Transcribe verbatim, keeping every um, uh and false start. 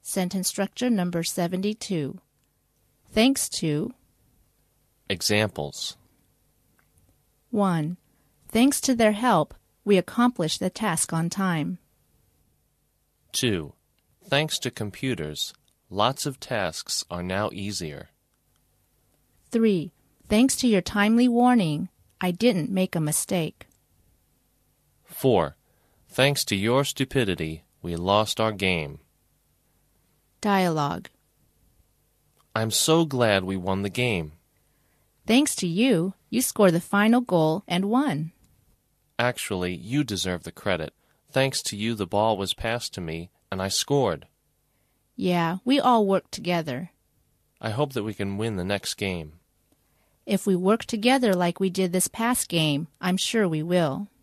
Sentence structure number seventy-two. Thanks to. Examples. one. Thanks to their help, we accomplished the task on time. two. Thanks to computers, lots of tasks are now easier. three. Thanks to your timely warning, I didn't make a mistake. four. Thanks to your stupidity, we lost our game. Dialogue. I'm so glad we won the game. Thanks to you, you scored the final goal and won. Actually, you deserve the credit. Thanks to you, the ball was passed to me, and I scored. Yeah, we all worked together. I hope that we can win the next game. If we work together like we did this past game, I'm sure we will.